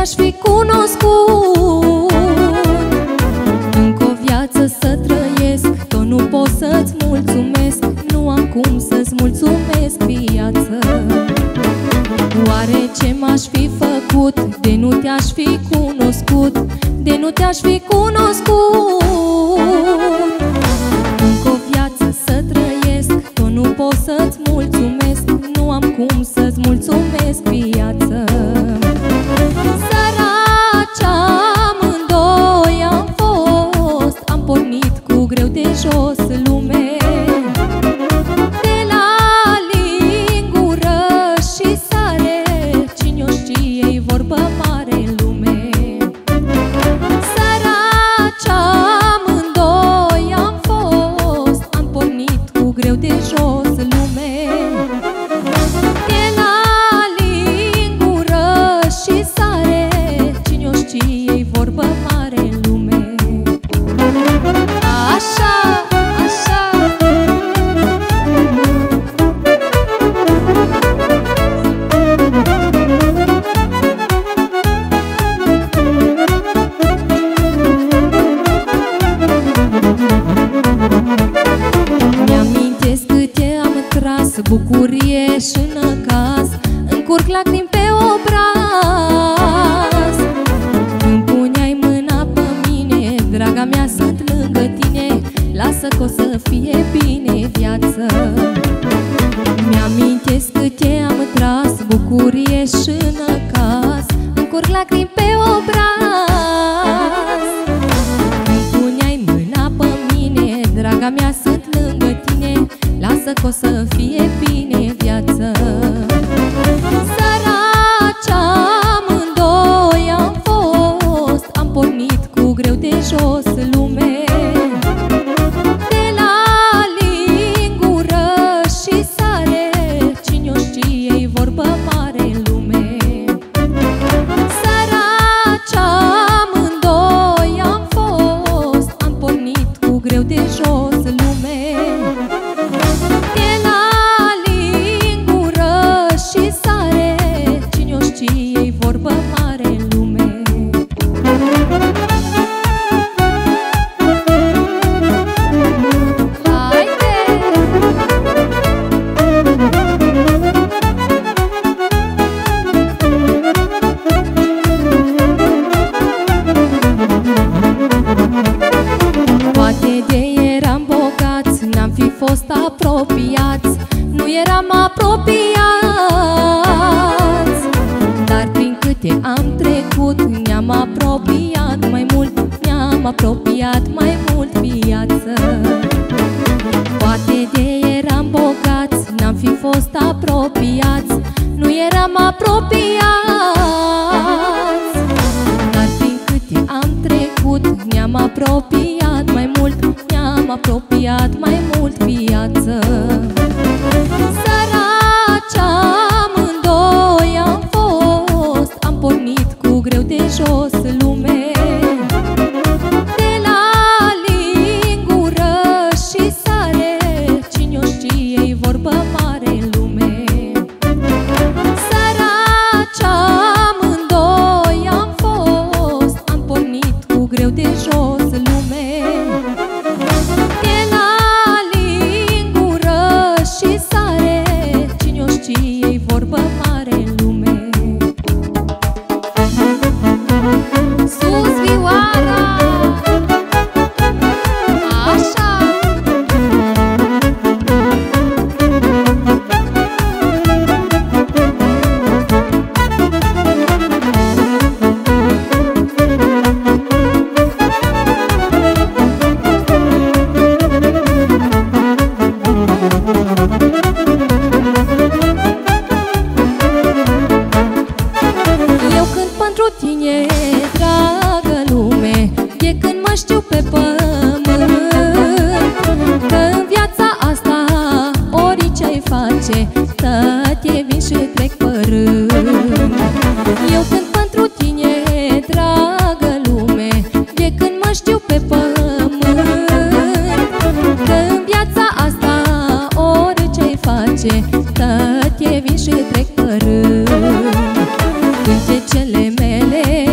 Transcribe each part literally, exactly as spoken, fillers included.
te-aș fi cunoscut. Încă o viață să trăiesc, tot nu pot să-ți mulțumesc. Nu am cum să-ți mulțumesc viață. Oare ce m-aș fi făcut de nu te-aș fi cunoscut, de nu te-aș fi cunoscut? Încă o viață să trăiesc, tot nu pot să-ți mulțumesc. Nu am cum să-ți mulțumesc viață. Săraci amândoi am fost, am pornit cu greu de jos lume. De la lingură și sare, cine o știe-i vorbă mare în lume. Săraci amândoi am fost, am pornit cu greu de jos lume. De la lingură și sare, cine o știe-i vorbă mare în lume. Așa, așa. Mi-amintesc câte am tras bucurie și năcaz, încurc lacrimi pe obraz. Când puneai mâna pe mine, draga mea, sunt lângă tine, lasă că o să fie bine viață. Mi-amintesc câte am tras bucurie și năcaz, încurc lacrimi pe obraz. Când puneai mâna pe mine, draga mea, sunt lângă tine, lasă că o să fie bine viață. Săraci amândoi am fost, am pornit cu greu de jos lume. De la lingură și sare, cine o știe-i vorbă mare în lume. Săraci amândoi am fost, am pornit cu greu de jos lume. De la lingură și sare, cine o știe-i vorbă mare în lume. Haide! Poate de eram bogați, n-am fi fost apropiați, nu eram apropiați. Dar prin câte am trecut, ne-am apropiat mai mult, ne-am apropiat mai mult viață. Poate de eram bogați, n-am fi fost apropiați, nu eram apropiați. Dar prin câte am trecut, ne-am apropiat mai mult, ne-am apropiat mai mult viață. Săraci amândoi am fost, am pornit cu greu de jos lume. De la lingură și sare, cine o știe-i vorbă mare în lume. Săraci amândoi am fost, am pornit cu greu de jos lume. De la lingură și sare, cine o știe-i vorbă mare în lume. Sus vioara! Așa! Eu cânt pentru tine, dragă lume, de când mă știu pe pământ, că în viața asta orice-ai face, te vin și trec pe rând. Eu cânt pentru tine, dragă lume, de când mă știu pe pământ, că în viața asta orice-ai face, te vin și trec pe rând. Cântecele mele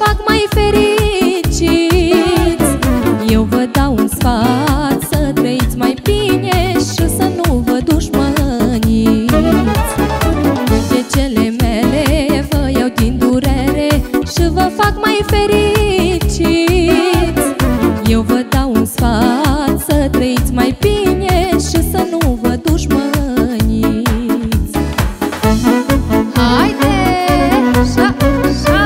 fac mai fericiți. Eu vă dau un sfat, să trăiți mai bine și să nu vă dușmăniți. Cântecele mele vă iau din durere și vă fac mai fericiți. Eu vă dau un sfat, să trăiți mai bine și să nu vă dușmăniți. Haide! Șa, șa!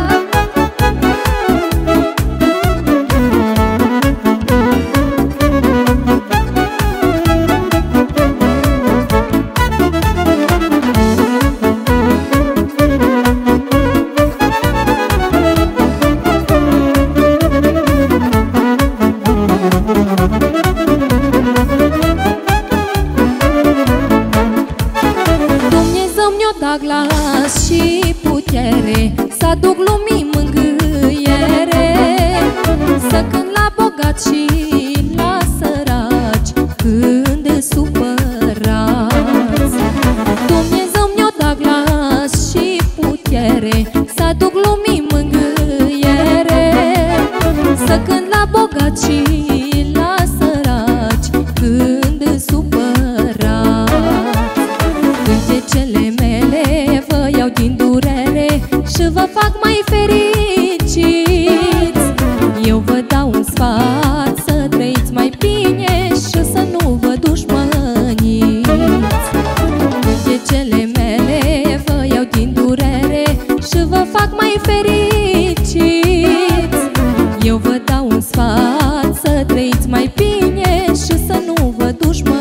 Da glas și putere, să aduc lumii mângâiere, să cânt la bogați și la săraci când supărați. Dumnezeu mi-o da glas și putere, să aduc lumii mângâiere, să cânt la bogați și la săraci când supărați. Cântecele mele vă iau din durere și vă fac mai fericiți. Eu vă dau un sfat, să trăiți mai bine și să nu vă dușmăniți. Cântecele mele vă iau din durere și vă fac mai fericiți. Eu vă dau un sfat, să trăiți mai bine și să nu vă dușmăniți.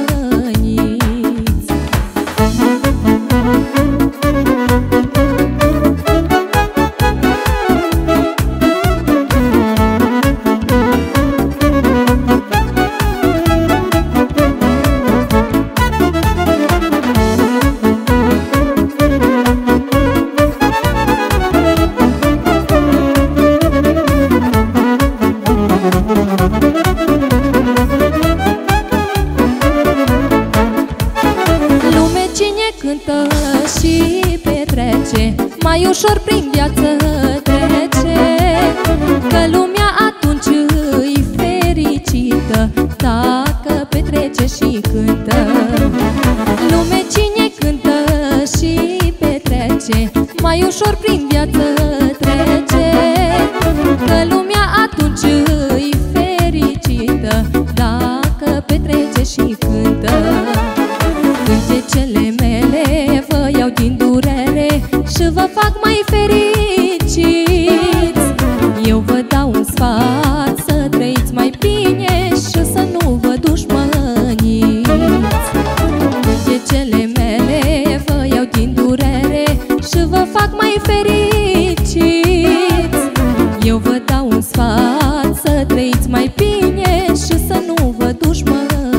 Cântă și petrece, mai ușor prin viață trece, că lumea atunci îi fericită dacă petrece și cântă. Lume cine cântă și petrece, mai ușor prin viață trece, că lumea atunci îi fericită dacă petrece și cântă. Cântecele mele vă iau din durere și vă fac mai fericiți. Eu vă dau un sfat, să trăiți mai bine și să nu vă dușmăniți. Cântecele mele vă iau din durere și vă fac mai fericiți. Eu vă dau un sfat, să trăiți mai bine și să nu vă dușmăniți.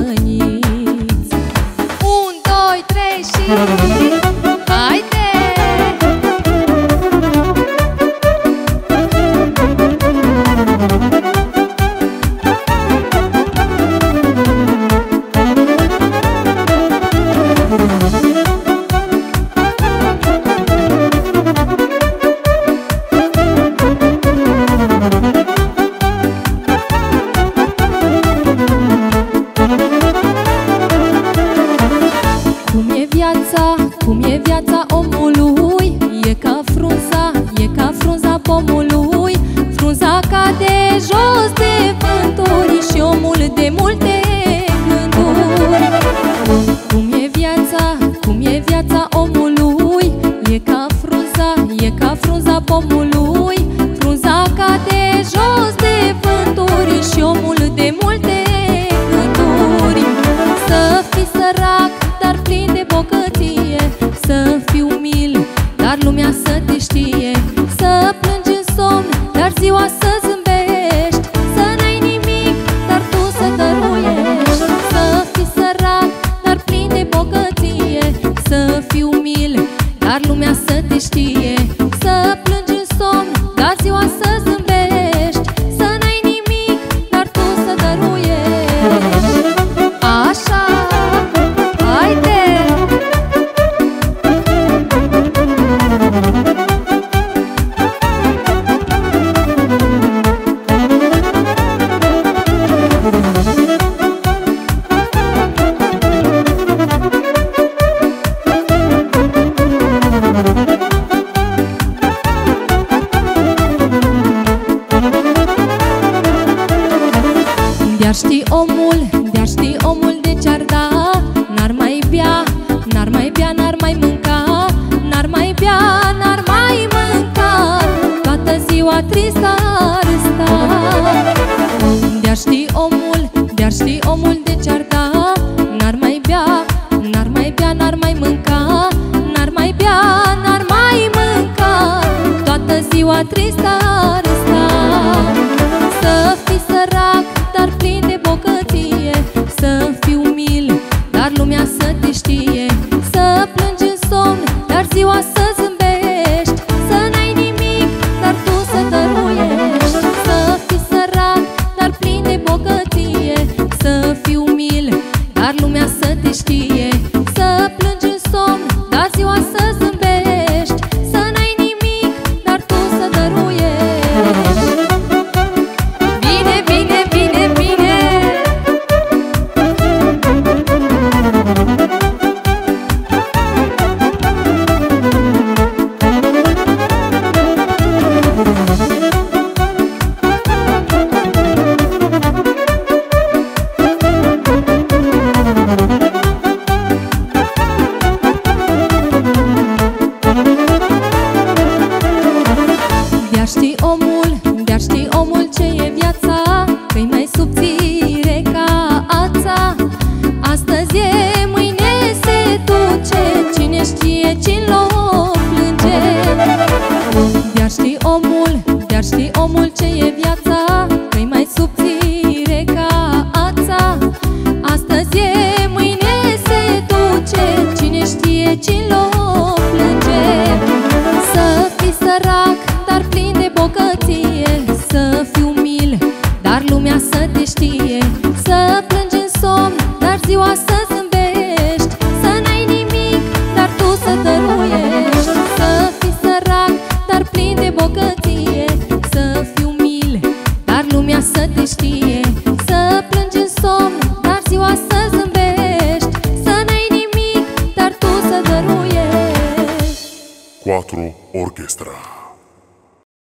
Și haide! Cum e viața omului, e ca frunza, e ca frunza pomului. Frunza cade jos de vânturi și omul de multe gânduri. Cum e viața, cum e viața omului, e ca frunza, e ca frunza pomului. Frunza cade jos de vânturi și omul de multe gânduri. Să fii sărac, dar plin de bogăție, să fii umil, dar lumea să te știe. Să plângi în somn, dar ziua să zâmbești. Să n-ai nimic, dar tu să dăruiești. Să fii sărac, dar plin de bogăție, să fii umil, dar lumea să te știe. Să plângi în somn, De-ar ști omul, de-ar ști omul de ce-ar da, n-ar mai bea, n-ar mai bea, n-ar mai mânca, n-ar mai bea, n-ar mai mânca, toată ziua tristă ar sta. De-ar ști omul, de-ar ști omul de ce-ar da, n-ar mai bea, n-ar mai bea, n-ar mai mânca, n-ar mai bea, n-ar mai mânca, toată ziua tristă ar sta. Să fii sărac, dar plin de bogăție, să fii umil, dar lumea să te știe, să plângi în somn, dar ziua să zâmbești, să n-ai nimic, dar tu să dăruiești. Să fii sărac, dar plin de bogăție, să fii umil, dar lumea să te știe, să plângi în somn, dar ziua să zâmbești, să n-ai nimic, dar tu să dăruiești. Bine, bine, bine, bine! De-ar ști omul, de-ar ști omul ce e viața, că-i mai subțire ca ața. Astăzi e, mâine se duce, cine știe ce-n loc plânge. De-ar ști omul, de-ar ști omul ce e viața, că-i mai subțire ca ața. Astăzi e, mâine se duce, cine știe ce-n loc plânge. Să fii sărac, dar plin de bogăție, să fii umil, dar lumea să te știe, să plângi în somn, dar ziua să zâmbești, să n-ai nimic, dar tu să dăruiești. Să fii sărac, dar plin de bogăție, să fii umil, dar lumea să te știe, să plângi în somn, dar ziua să zâmbești, să n-ai nimic, dar tu să dăruiești. Quattro Orchestra.